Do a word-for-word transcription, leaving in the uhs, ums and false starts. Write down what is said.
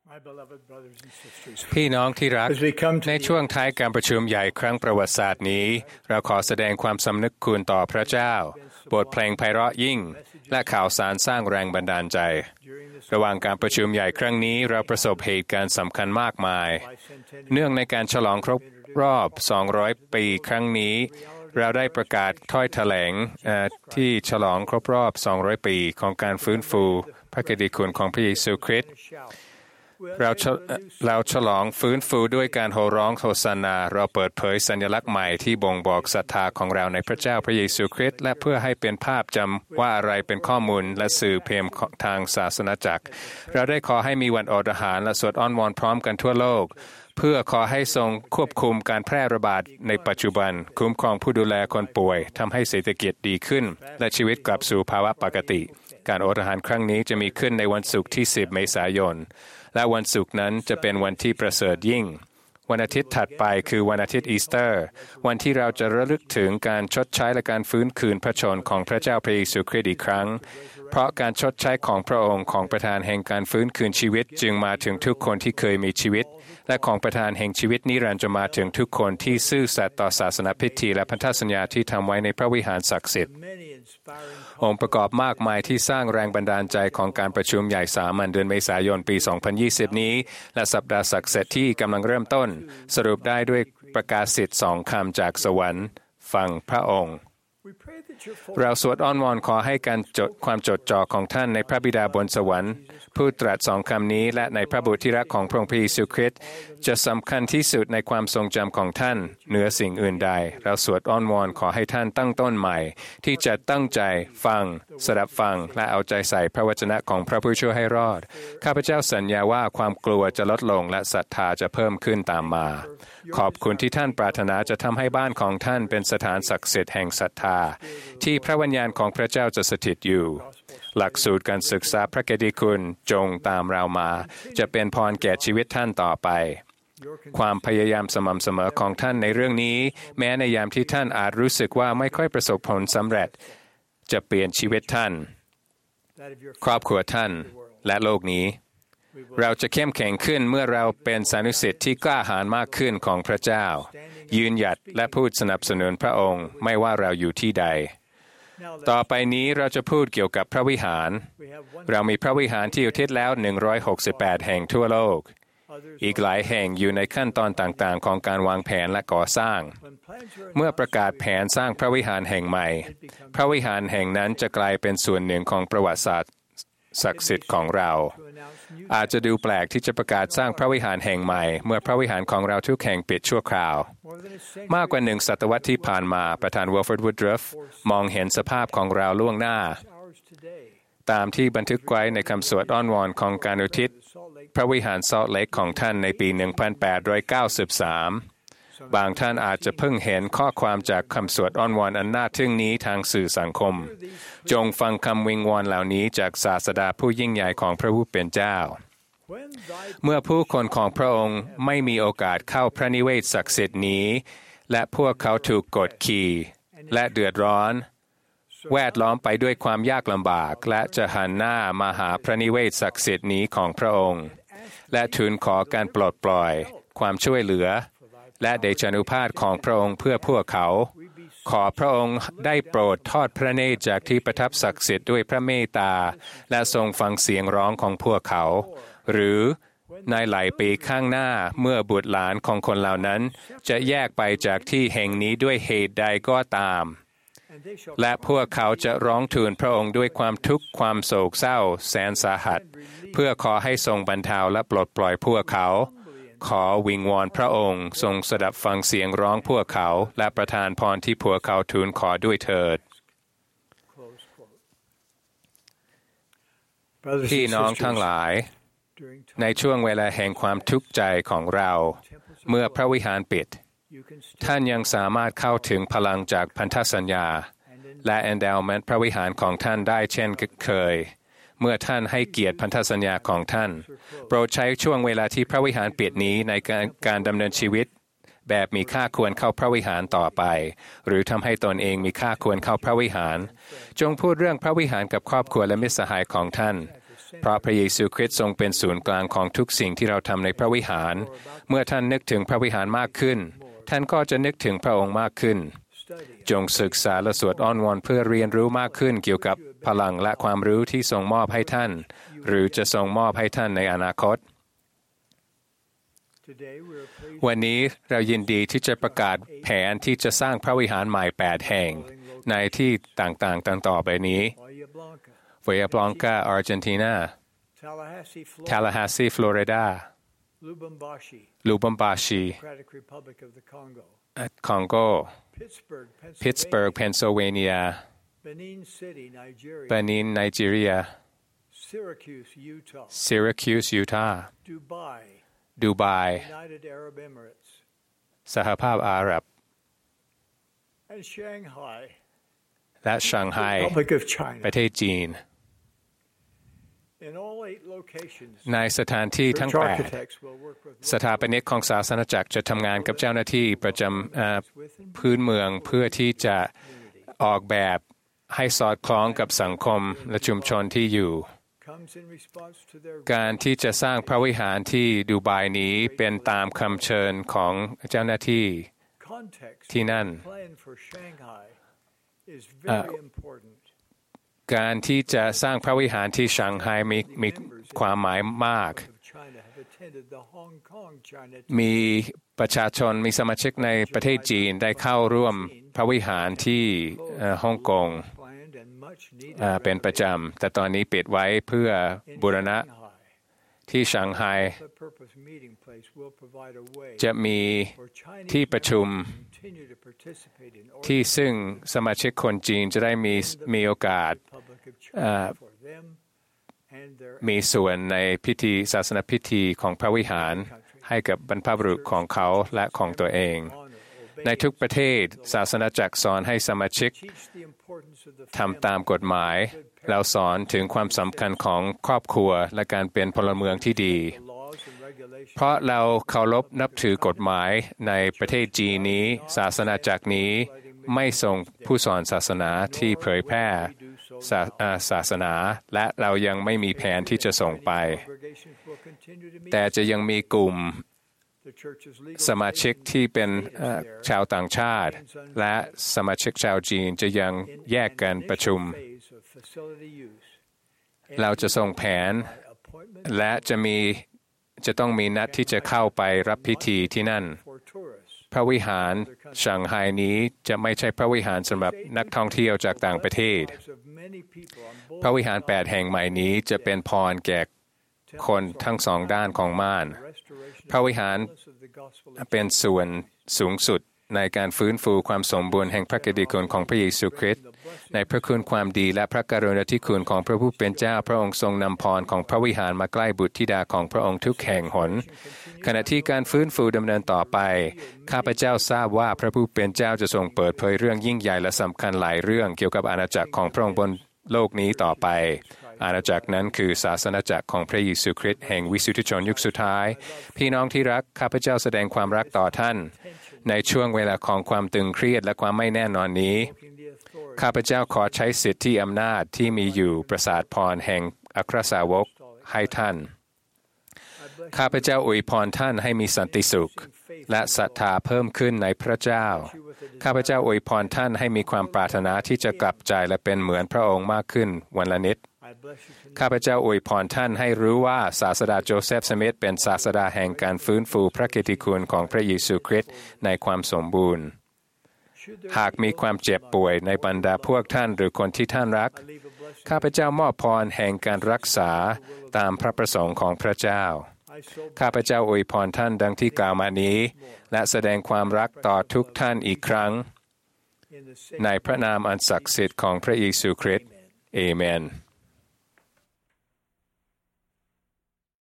พี่น้องที่รักในช่วงท้ายการประชุมใหญ่ครั้งประวัติศาสตร์นี้เราขอแสดงความสำนึกคุณต่อพระเจ้าบทเพลงไพเราะยิ่งและข่าวสารสร้างแรงบันดาลใจระหว่างการประชุมใหญ่ครั้งนี้เราประสบเหตุการณ์สำคัญมากมายเนื่องในการฉลองครบรอบสองร้อยปีครั้งนี้เราได้ประกาศถ้อยแถลงที่ฉลองครบรอบสองร้อยปีของการฟื้นฟูพระกิตติคุณของพระเยซูคริสต์เราเราฉลองฟื้นฟูด้วยการโห่ร้องโฮสานาเราเปิดเผยสัญลักษณ์ใหม่ที่บ่งบอกศรัทธาของเราในพระเจ้าพระเยซูคริสต์และเพื่อให้เป็นภาพจำว่าอะไรเป็นข้อมูลและสื่อเพมทางศาสนาจักรเราได้ขอให้มีวันอดอาหารและสวดอ้อนวอนพร้อมกันทั่วโลกเพื่อขอให้ทรงควบคุมการแพร่ระบาดในปัจจุบันคุ้มครองผู้ดูแลคนป่วยทำให้เศรษฐกิจดีขึ้นและชีวิตกลับสู่ภาวะปกติการอดอาหารครั้งนี้จะมีขึ้นในวันศุกร์ที่สิบเมษายนและวันศุกร์นั้นจะเป็นวันที่ประเสริฐยิ่งวันอาทิตย์ถัดไปคือวันอาทิตย์อีสเตอร์วันที่เราจะระลึกถึงการชดใช้และการฟื้นคืนพระชนของพระเจ้าพระเยซูคริสต์อีกครั้งเพราะการชดใช้ของพระองค์ของประธานแห่งการฟื้นคืนชีวิตจึงมาถึงทุกคนที่เคยมีชีวิตและของประธานแห่งชีวิตนิรันดร์จะมาถึงทุกคนที่ซื่อสัตย์ต่อศาสนพิธีและพันธสัญญาที่ทำไว้ในพระวิหารศักดิ์สิทธิ์องค์ประกอบมากมายที่สร้างแรงบันดาลใจของการประชุมใหญ่สามัญเดือนเมษายนปีสองพันยี่สิบนี้และสัปดาห์ศักดิ์สิทธิ์ที่กำลังเริ่มต้นสรุปได้ด้วยประกาศสิทธิ์สองคำจากสวรรค์ฟังพระองค์เราสวดอ้อนวอนขอให้การจดความจดจ่อของท่านในพระบิดาบนสวรรค์ผู้ตรัสสองคำนี้และในพระบุตรที่รักของพระองค์พระเยซูคริสต์จะสำคัญที่สุดในความทรงจำของท่านเหนือสิ่งอื่นใดเราสวดอ้อนวอนขอให้ท่านตั้งต้นใหม่ที่จะตั้งใจฟังสดับฟังและเอาใจใส่พระวจนะของพระผู้ช่วยให้รอดข้าพเจ้าสัญญาว่าความกลัวจะลดลงและศรัทธาจะเพิ่มขึ้นตามมาขอบคุณที่ท่านปรารถนาจะทำให้บ้านของท่านเป็นสถานศักดิ์สิทธิ์แห่งศรัทธาที่พระวิญญาณของพระเจ้าจะสถิตอยู่หลักสูตรการศึกษาพระกิตติคุณจงตามเรามาจะเป็นพรแก่ชีวิตท่านต่อไปความพยายามสม่ำเสมอของท่านในเรื่องนี้แม้ในยามที่ท่านอาจรู้สึกว่าไม่ค่อยประสบผลสำเร็จจะเปลี่ยนชีวิตท่านครอบครัวท่านและโลกนี้เราจะเข้มแข็งขึ้นเมื่อเราเป็นสานุสิทธิ์ที่กล้าหาญมากขึ้นของพระเจ้ายืนหยัดและพูดสนับสนุนพระองค์ไม่ว่าเราอยู่ที่ใดต่อไปนี้เราจะพูดเกี่ยวกับพระวิหารเรามีพระวิหารที่อุทิศแล้วหนึ่งร้อยหกสิบแปดแห่งทั่วโลกอีกหลายแห่งอยู่ในขั้นตอนต่างๆของการวางแผนและก่อสร้างเมื่อประกาศแผนสร้างพระวิหารแห่งใหม่พระวิหารแห่งนั้นจะกลายเป็นส่วนหนึ่งของประวัติศาสตร์ศักดิ์สิทธิ์ของเราอาจจะดูแปลกที่จะประกาศสร้างพระวิหารแห่งใหม่เมื่อพระวิหารของเราทุกแห่งปิดชั่วคราวมากกว่าหนึ่งศตวรรษที่ผ่านมาประธานวอลฟอร์ด วูดรัฟมองเห็นสภาพของเราล่วงหน้าตามที่บันทึกไว้ในคำสวดอ้อนวอนของการอุทิศพระวิหารซอลต์เลคของท่านในปี หนึ่งพันแปดร้อยเก้าสิบสามบางท่านอาจจะเพิ่งเห็นข้อความจากคำสวดอ้อนวอนอันน่าทึ่งนี้ทางสื่อสังคมจงฟังคำวิงวอนเหล่านี้จากศาสดาผู้ยิ่งใหญ่ของพระผู้เป็นเจ้าเมื่อผู้คนของพระองค์ไม่มีโอกาสเข้าพระนิเวศศักดิ์สิทธิ์นี้และพวกเขาถูกกดขี่และเดือดร้อนแวดล้อมไปด้วยความยากลำบากและจะหันหน้ามาหาพระนิเวศศักดิ์สิทธิ์นี้ของพระองค์และทูลขอการปลดปล่อยความช่วยเหลือและเดชานุภาพของพระองค์เพื่อพวกเขาขอพระองค์ได้โปรดทอดพระเนตรจากที่ประทับศักดิ์สิทธิ์ด้วยพระเมตตาและทรงฟังเสียงร้องของพวกเขาหรือในหลายปีข้างหน้าเมื่อบุตรหลานของคนเหล่านั้นจะแยกไปจากที่แห่งนี้ด้วยเหตุใดก็ตามและพวกเขาจะร้องทูลพระองค์ด้วยความทุกข์ความโศกเศร้าแสนสาหัสเพื่อขอให้ทรงบรรเทาและปลดปล่อยพวกเขาขอวิงวอนพระองค์ทรงสดับฟังเสียงร้องพวกเขาและประทานพรที่พวกเขาทูลขอด้วยเถิดพี่น้องทั้งหลายในช่วงเวลาแห่งความทุกข์ใจของเราเมื่อพระวิหารปิดท่านยังสามารถเข้าถึงพลังจากพันธสัญญาและ endowment พระวิหารของท่านได้เช่นเคยเมื่อท่านให้เกียรติพันธสัญญาของท่านโปรดใช้ช่วงเวลาที่พระวิหารปิดนี้ในการการดำเนินชีวิตแบบมีค่าควรเข้าพระวิหารต่อไปหรือทำให้ตนเองมีค่าควรเข้าพระวิหารจงพูดเรื่องพระวิหารกับครอบครัวและมิตรสหายของท่านเพราะพระเยซูคริสต์ทรงเป็นศูนย์กลางของทุกสิ่งที่เราทำในพระวิหารเมื่อท่านนึกถึงพระวิหารมากขึ้นท่านก็จะนึกถึงพระองค์มากขึ้นจงศึกษาและสวดอ้อนวอนเพื่อเรียนรู้มากขึ้นเกี่ยวกับพลังและความรู้ที่ทรงมอบให้ท่านหรือจะทรงมอบให้ท่านในอนาคตวันนี้เรายินดีที่จะประกาศแผนที่จะสร้างพระวิหารใหม่แปดแห่งในที่ต่างๆต่อไปนี้เวียบลองกาอาร์เจนตินาทัลลาฮาซีฟลอริดาลูบัมบาชีคองโกพิตสเบิร์กเพนซิลเวเนียเบนินไนจีเรียซิราคิวส์ยูทาห์ดูไบสหภาพอาหรับและชางไฮประเทศจีนในสถานที่ทั้งแปดสถาปนิกของศาสนจักรจะทำงานกับเจ้าหน้าที่ประจำพื้นเมืองเพื่อที่จะออกแบบให้สอดคล้องกับสังคมและชุมชนที่อยู่การที่จะสร้างพระวิหารที่ดูไบนี้เป็นตามคำเชิญของเจ้าหน้าที่ที่นั่นการที่จะสร้างพระวิหารที่ชางไฮมีมีความหมายมากมีประชาชนมีสมาชิกในประเทศจีนได้เข้าร่วมพระวิหารที่ฮ่องกงเป็นประจำแต่ตอนนี้ปิดไว้เพื่อบูรณะที่ชางไฮจะมีที่ประชุมที่ซึ่งสมาชิกคนจีนจะได้มีมีโอกาสมีส่วนในพิธีศาสนพิธีของพระวิหารให้กับบรรพบุรุษของเขาและของตัวเองในทุกประเทศศาสนาจักรสอนให้สมาชิกทำตามกฎหมายเราสอนถึงความสำคัญของครอบครัวและการเป็นพลเมืองที่ดีเพราะเราเคารพนับถือกฎหมายในประเทศจีนนี้ศาสนาจักรนี้ไม่ส่งผู้สอนศาสนาที่เผยแพร่ศาสนาและเรายังไม่มีแผนที่จะส่งไปแต่จะยังมีกลุ่มสมาชิกที่เป็นชาวต่างชาติและสมาชิกชาวจีนจะยังแยกกันประชุมเราจะส่งแผนและจะมีจะต้องมีนัดที่จะเข้าไปรับพิธีที่นั่นพระวิหารชางไฮนี้จะไม่ใช่พระวิหารสำหรับนักท่องเที่ยวจากต่างประเทศพระวิหารแปดแห่งใหม่นี้จะเป็นพรแก่คนทั้งสองด้านของม่านพระวิหารเป็นส่วนสูงสุดในการฟื้นฟูความสมบูรณ์แห่งพระกิตติคุณของพระเยซูคริสต์ในพระคุณความดีและพระกรุณาธิคุณของพระผู้เป็นเจ้าพระองค์ทรงนำพรของพระวิหารมาใกล้บุตรธิดาของพระองค์ทุกแห่งหนขณะที่การฟื้นฟูดำเนินต่อไปข้าพเจ้าทราบว่าพระผู้เป็นเจ้าจะทรงเปิดเผยเรื่องยิ่งใหญ่และสำคัญหลายเรื่องเกี่ยวกับอาณาจักรของพระองค์บนโลกนี้ต่อไปอาณาจักรนั้นคือศาสนาจักรของพระเยซูคริสต์แห่งวิสุทธิชนยุคสุดท้ายพี่น้องที่รักข้าพเจ้าแสดงความรักต่อท่านในช่วงเวลาของความตึงเครียดและความไม่แน่นอนนี้ข้าพเจ้าขอใช้สิทธิอำนาจที่มีอยู่ประสาทพรแห่งอัครสาวกให้ท่านข้าพเจ้าอวยพรท่านให้มีสันติสุขและศรัทธาเพิ่มขึ้นในพระเจ้าข้าพเจ้าอวยพรท่านให้มีความปรารถนาที่จะกลับใจและเป็นเหมือนพระองค์มากขึ้นวันละนิดข้าพเจ้าอวยพรท่านให้รู้ว่าศาสดาโจเซฟสมิธเป็นศาสดาแห่งการฟื้นฟูพระกิตติคุณของพระเยซูคริสต์ในความสมบูรณ์หากมีความเจ็บป่วยในบรรดาพวกท่านหรือคนที่ท่านรักข้าพเจ้ามอบพรแห่งการรักษาตามพระประสงค์ของพระเจ้าข้าพเจ้าอวยพรท่านดังที่กล่าวมานี้และแสดงความรักต่อทุกท่านอีกครั้งในพระนามอันศักดิ์สิทธิ์ของพระเยซูคริสต์เอเมน